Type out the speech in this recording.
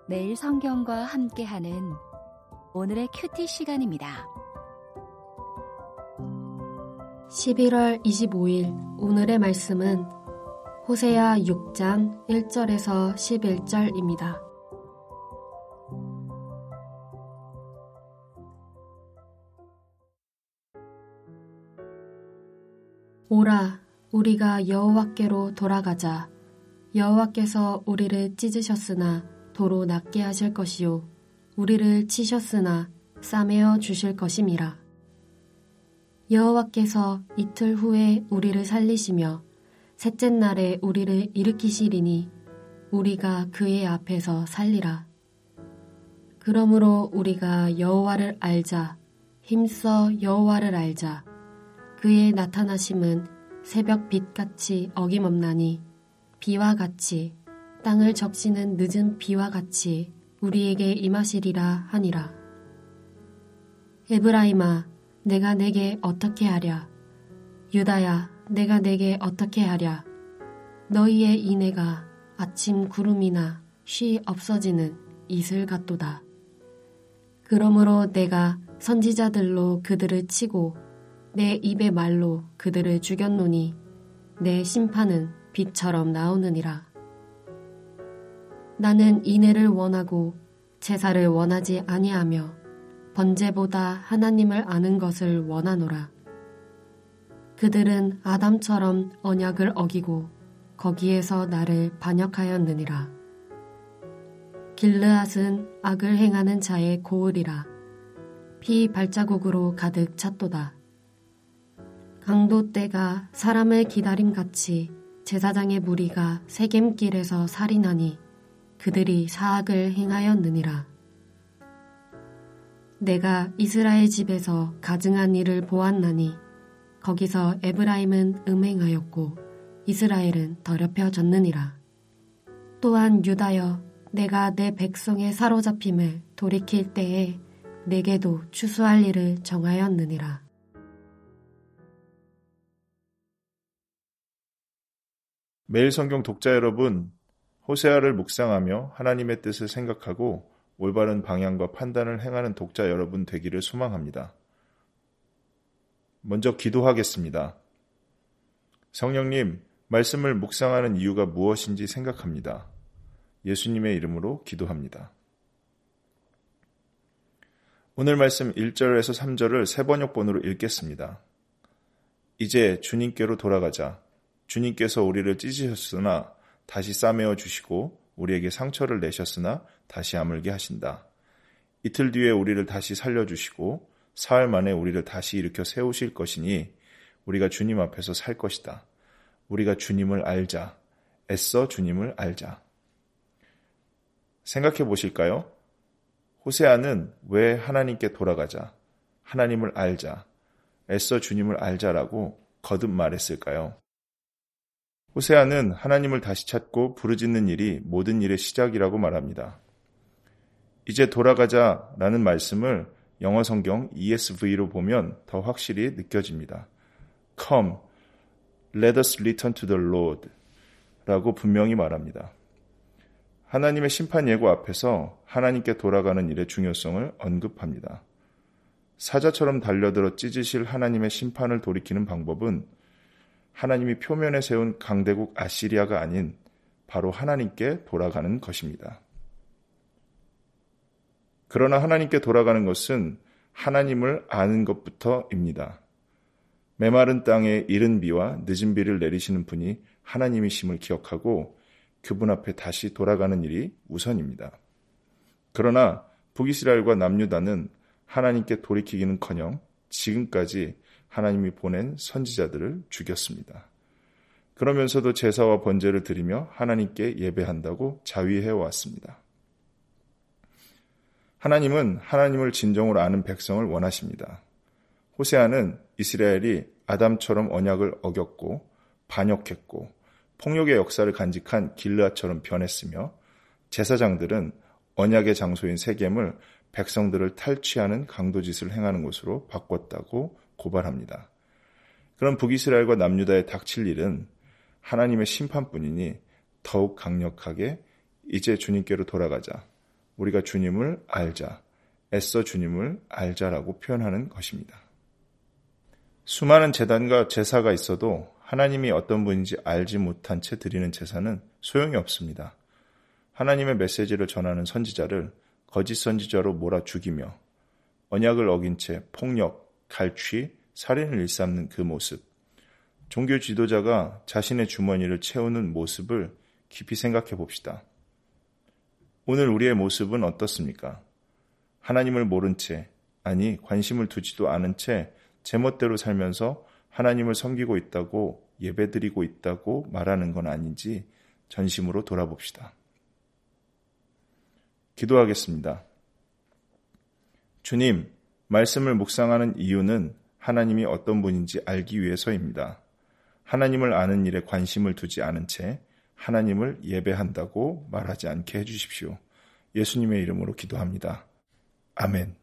매일 성경과 함께하는 오늘의 큐티 시간입니다. 11월 25일 오늘의 말씀은 호세아 6장 1절에서 11절입니다. 오라, 우리가 여호와께로 돌아가자. 여호와께서 우리를 찢으셨으나 도로 낫게 하실 것이요 우리를 치셨으나 싸매어 주실 것임이라. 여호와께서 이틀 후에 우리를 살리시며 셋째 날에 우리를 일으키시리니 우리가 그의 앞에서 살리라. 그러므로 우리가 여호와를 알자. 힘써 여호와를 알자. 그의 나타나심은 새벽 빛같이 어김없나니 비와 같이 땅을 적시는 늦은 비와 같이 우리에게 임하시리라 하니라. 에브라임아, 내가 내게 어떻게 하랴? 유다야, 내가 내게 어떻게 하랴? 너희의 인애가 아침 구름이나 쉬 없어지는 이슬 같도다. 그러므로 내가 선지자들로 그들을 치고 내 입의 말로 그들을 죽였노니 내 심판은 빛처럼 나오느니라. 나는 인애를 원하고 제사를 원하지 아니하며 번제보다 하나님을 아는 것을 원하노라. 그들은 아담처럼 언약을 어기고 거기에서 나를 반역하였느니라. 길르앗은 악을 행하는 자의 고을이라. 피 발자국으로 가득 찼도다. 강도 때가 사람을 기다림같이 제사장의 무리가 세겜길에서 살인하니 그들이 사악을 행하였느니라. 내가 이스라엘 집에서 가증한 일을 보았나니 거기서 에브라임은 음행하였고 이스라엘은 더럽혀졌느니라. 또한 유다여, 내가 내 백성의 사로잡힘을 돌이킬 때에 내게도 추수할 일을 정하였느니라. 매일 성경 독자 여러분, 호세아를 묵상하며 하나님의 뜻을 생각하고 올바른 방향과 판단을 행하는 독자 여러분 되기를 소망합니다. 먼저 기도하겠습니다. 성령님, 말씀을 묵상하는 이유가 무엇인지 생각합니다. 예수님의 이름으로 기도합니다. 오늘 말씀 1절에서 3절을 새 번역본으로 읽겠습니다. 이제 주님께로 돌아가자. 주님께서 우리를 찢으셨으나 다시 싸매어 주시고 우리에게 상처를 내셨으나 다시 아물게 하신다. 이틀 뒤에 우리를 다시 살려주시고 사흘 만에 우리를 다시 일으켜 세우실 것이니 우리가 주님 앞에서 살 것이다. 우리가 주님을 알자. 애써 주님을 알자. 생각해 보실까요? 호세아는 왜 하나님께 돌아가자, 하나님을 알자, 애써 주님을 알자라고 거듭 말했을까요? 호세아는 하나님을 다시 찾고 부르짖는 일이 모든 일의 시작이라고 말합니다. 이제 돌아가자라는 말씀을 영어 성경 ESV로 보면 더 확실히 느껴집니다. Come, let us return to the Lord 라고 분명히 말합니다. 하나님의 심판 예고 앞에서 하나님께 돌아가는 일의 중요성을 언급합니다. 사자처럼 달려들어 찢으실 하나님의 심판을 돌이키는 방법은 하나님이 표면에 세운 강대국 아시리아가 아닌 바로 하나님께 돌아가는 것입니다. 그러나 하나님께 돌아가는 것은 하나님을 아는 것부터입니다. 메마른 땅에 이른 비와 늦은 비를 내리시는 분이 하나님이심을 기억하고 그분 앞에 다시 돌아가는 일이 우선입니다. 그러나 북이스라엘과 남유다는 하나님께 돌이키기는커녕 지금까지 하나님이 보낸 선지자들을 죽였습니다. 그러면서도 제사와 번제를 드리며 하나님께 예배한다고 자위해왔습니다. 하나님은 하나님을 진정으로 아는 백성을 원하십니다. 호세아는 이스라엘이 아담처럼 언약을 어겼고 반역했고 폭력의 역사를 간직한 길르앗처럼 변했으며 제사장들은 언약의 장소인 세겜을 백성들을 탈취하는 강도짓을 행하는 곳으로 바꿨다고 고발합니다. 그런 북이스라엘과 남유다에 닥칠 일은 하나님의 심판뿐이니 더욱 강력하게 이제 주님께로 돌아가자. 우리가 주님을 알자, 애써 주님을 알자라고 표현하는 것입니다. 수많은 제단과 제사가 있어도 하나님이 어떤 분인지 알지 못한 채 드리는 제사는 소용이 없습니다. 하나님의 메시지를 전하는 선지자를 거짓 선지자로 몰아 죽이며 언약을 어긴 채 폭력, 갈취, 살인을 일삼는 그 모습, 종교 지도자가 자신의 주머니를 채우는 모습을 깊이 생각해 봅시다. 오늘 우리의 모습은 어떻습니까? 하나님을 모른 채, 아니 관심을 두지도 않은 채 제멋대로 살면서 하나님을 섬기고 있다고 예배드리고 있다고 말하는 건 아닌지 전심으로 돌아봅시다. 기도하겠습니다. 주님, 말씀을 묵상하는 이유는 하나님이 어떤 분인지 알기 위해서입니다. 하나님을 아는 일에 관심을 두지 않은 채 하나님을 예배한다고 말하지 않게 해주십시오. 예수님의 이름으로 기도합니다. 아멘.